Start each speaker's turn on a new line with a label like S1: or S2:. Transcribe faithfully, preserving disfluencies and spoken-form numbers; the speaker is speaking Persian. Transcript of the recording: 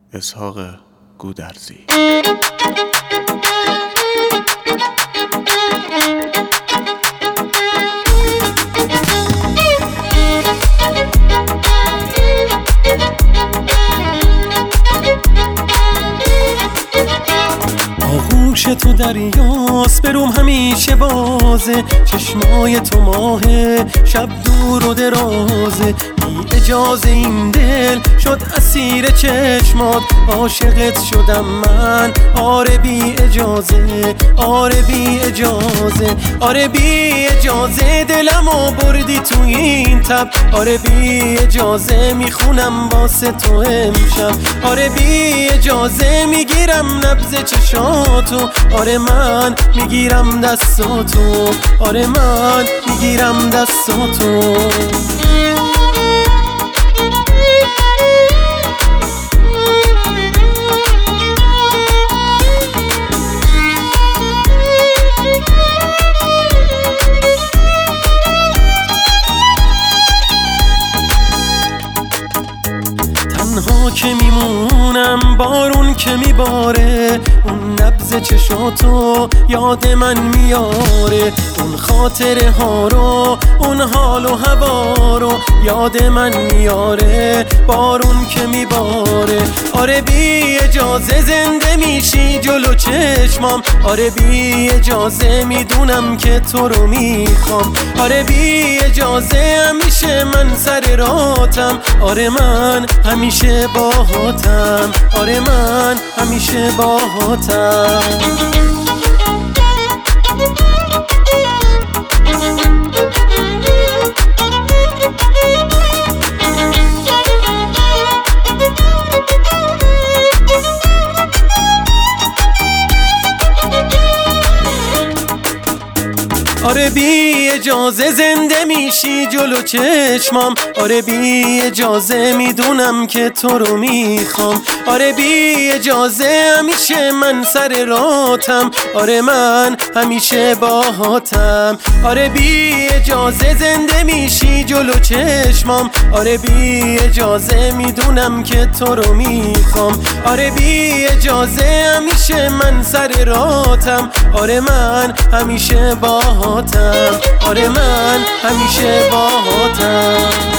S1: اسحاق گودرزی.
S2: آغوش تو دریاست بروم همیشه بازه، چشمای تو ماهه شب دور و درازه. بی اجازه این دل شد اسیر چشمات، عاشقت شدم من آره بی اجازه، آره بی اجازه، آره بی اجازه. دلمو بردی تو این تب، آره بی اجازه میخونم واسه تو امشب، آره بی اجازه میگیرم نبض چشاتو، آره من میگیرم دستاتو، آره من میگیرم دستاتو. تنها که میمونم بارون که میباره، اون نبض چشاتو یاد من میاره، اون خاطره ها رو اون حال و هوا رو یاد من میاره، بارون که میباره. آره بی اجازه زنده میشی جلو چشمام، آره بی اجازه میدونم که تو رو میخوام، آره بی اجازه همیشه من سر راتم، آره من همیشه باهاتم، آره من همیشه باهاتم. آره بی اجازه زنده میشی جلو چشمام، آره بی اجازه میدونم که تو رو میخوام، آره بی اجازه همیشه من سر راتم، آره من همیشه باهاتم، آره بی اجازه زنده میشی جلو چشمام، آره بی اجازه میدونم که تو رو میخوام، آره بی اجازه همیشه من سر راتم، آره من همیشه باهاتم، آره من همیشه باهاتم.